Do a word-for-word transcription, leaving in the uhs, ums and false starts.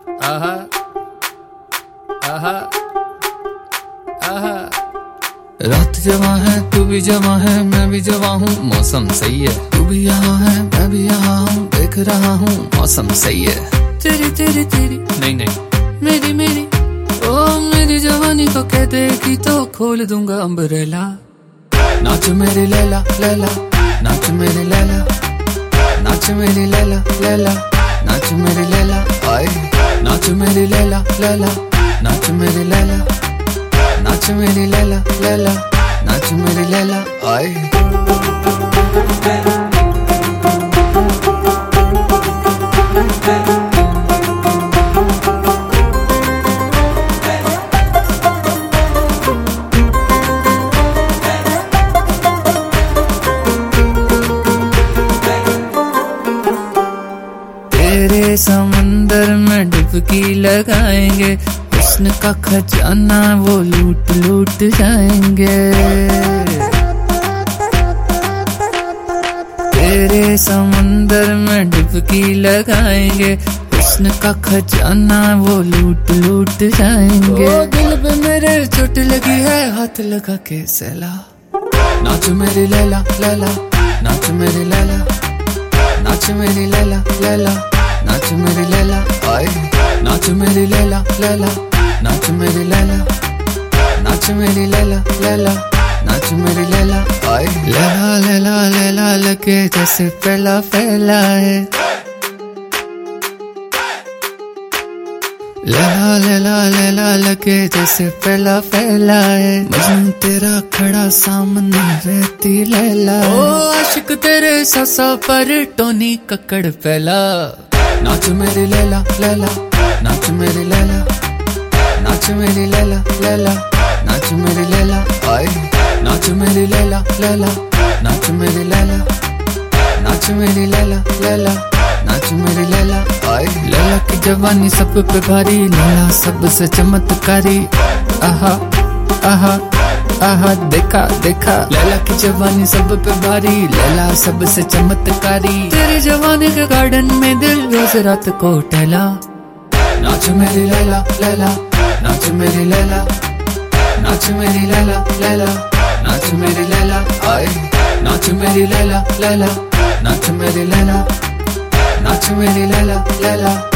आहा आहा आहा। रात जवां है तू भी जवां है मैं भी जवां हूँ, मौसम सही है। तू भी यहाँ है मैं भी यहाँ हूँ, देख रहा हूँ मौसम सही है। तेरी तेरी तेरी नहीं नहीं मेरी मेरी ओ मेरी जवानी को कह देगी तो खोल दूंगा अम्ब्रेला। नाच मेरी लैला लैला, नाच मेरी लैला, नाच मेरी लैला लैला, नाच मेरी लैला आए। नाच मेरी लैला लैला, नाच मेरी लैला, नाच मेरी लैला लैला, नाच मेरी लैला आए। तेरे समंदर में डुबकी लगाएंगे, हुस्न का खजाना वो लूट लूट जाएंगे। तेरे समंदर में डुबकी लगाएंगे, हुस्न का खजाना वो लूट लूट जाएंगे। ओ दिल पे मेरे चोट लगी है हाथ लगा के सहला। नाच मेरी लैला लैला, नाच मेरी लैला, नाच मेरी लैला लैला, नाच मेरी लैला आए। नाच मेरी लैला लैला, नाच मेरी लैला, नाच मेरी लैला लैला, नाच मेरी लैला आए। लैला लैला लैला लगे जैसे फैला फैला है। लैला लैला लैला लगे जैसे फैला फैला है। मजनू तेरा खड़ा सामने रहती लैला। ओ आशिक तेरे ससा पर टोनी कक्कड़ फैला। नाच मेरी लैला लैला, नाच मेरी लैला, नाच मेरी लैला लैला, नाच मेरी लैला आए। नाच मेरी लैला लैला, नाच मेरी लैला, नाच मेरी लैला लैला, नाच मेरी लैला आए। लैला की जवानी सब पे भारी, लैला सबसे चमत्कारी। आहा आहा आहा देखा देखा, लैला की जवानी सब पे भारी, लैला सबसे चमत्कारी। तेरे जवानी के गार्डन में दिल रोज रात को टहला। नाच मेरी लैला लैला, नाच मेरी लैला, नाच मेरी लैला लैला, नाच मेरी लैला आए। नाच मेरी लैला लैला, नाच मेरी लैला, नाच मेरी लैला लैला।